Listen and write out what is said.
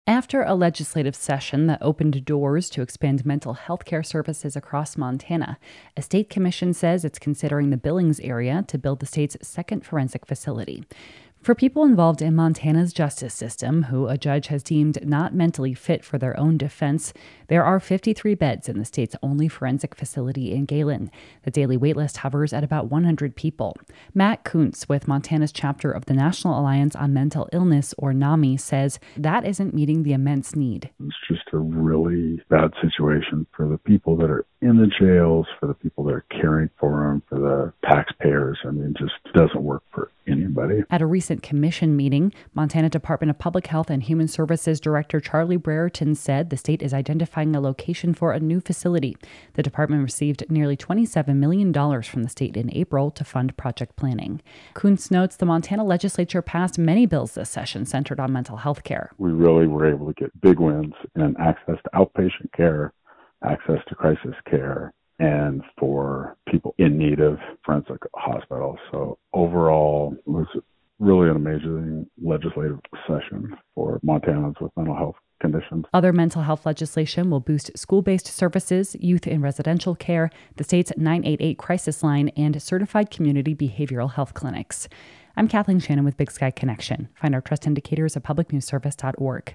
After a legislative session that opened doors to expand mental health care services across Montana, a state commission says it's considering the Billings area to build the state's second forensic facility. For people involved in Montana's justice system who a judge has deemed not mentally fit for their own defense, there are 53 beds in the state's only forensic facility in Galen. The daily waitlist hovers at about 100 people. Matt Kuntz with Montana's chapter of the National Alliance on Mental Illness, or NAMI, says that isn't meeting the immense need. It's just a really bad situation for the people that are in the jails, for the people that are caring for them, for the taxpayers. I mean, it just doesn't work for anybody. At a recent commission meeting, Montana Department of Public Health and Human Services Director Charlie Brereton said the state is identifying a location for a new facility. The department received nearly $27 million from the state in April to fund project planning. Kuntz notes the Montana legislature passed many bills this session centered on mental health care. We really were able to get big wins in access to outpatient care, access to crisis care, and for people in need of forensic hospitals. So overall, it was really an amazing legislative session for Montanans with mental health conditions. Other mental health legislation will boost school-based services, youth and residential care, the state's 988 crisis line, and certified community behavioral health clinics. I'm Kathleen Shannon with Big Sky Connection. Find our trust indicators at publicnewsservice.org.